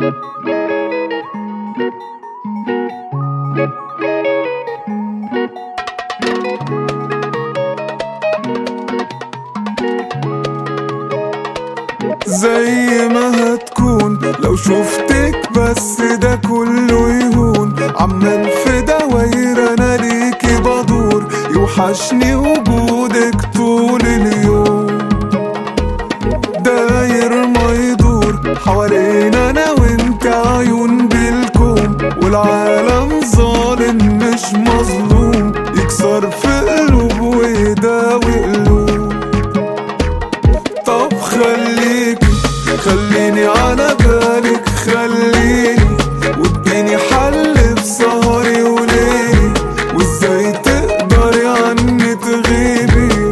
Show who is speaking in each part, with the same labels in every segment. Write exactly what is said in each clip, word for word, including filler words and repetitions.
Speaker 1: زي ما هتكون لو شفتك بس ده كله يهون. عمال في دواير انا ليكي بدور، يوحشني وجودك طول اليوم. داير ما يدور حوالينا انا وانت عيون بالكون، والعالم ظالم مش مظلوم، يكسر في قلوب ويداوي قلوب. طب خليكي خليني على بالك، خليني واديني حل في سهري وليلي، وازاي تقدري عني تغيبي.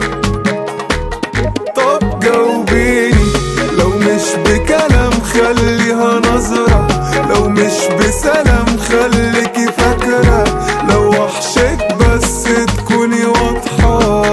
Speaker 1: طب جاوبيني لو مش بكلام خليها نظرة، لو مش بسلام خليكي فاكرة، لو وحشك بس تكوني واضحة.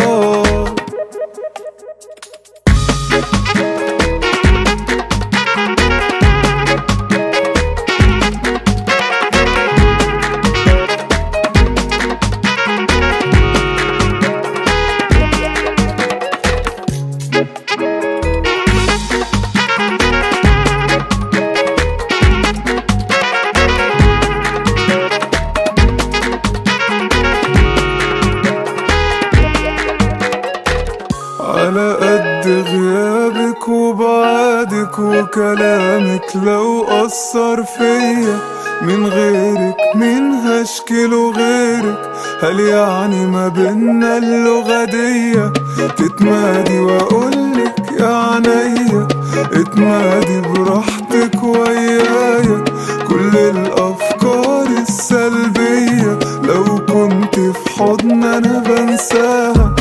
Speaker 1: على قد غيابك وبعدك وكلامك لو أثر فيا، من غيرك مين هشكله غيرك؟ هل يعني ما بينا اللغة دية؟ تتمادي وأقولك يا عينيا، اتمادي براحتك ويايا. كل الأفكار السلبية لو كنت في حضن أنا بنساها.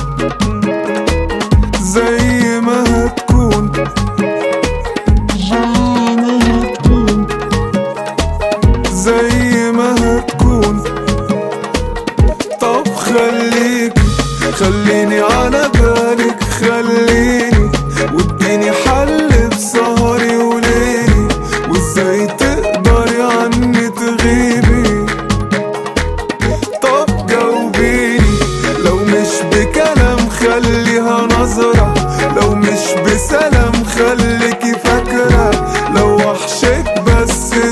Speaker 1: زي ما هتكون زي ما هتكون. طب خليكي خليني على بالك، خليني واديني حل في سهري وليلي، وازاي تقدري عني تغيبي. طب جاوبيني لو مش بكلام خليها نظرة، لو مش بسلام خليكي فاكرة، لو وحشك بس